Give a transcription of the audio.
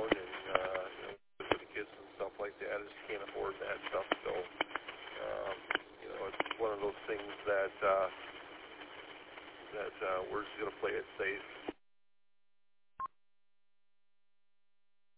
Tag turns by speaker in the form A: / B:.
A: and for the kids and stuff like that. I just can't afford that stuff. So it's one of those things that we're just going to play it safe.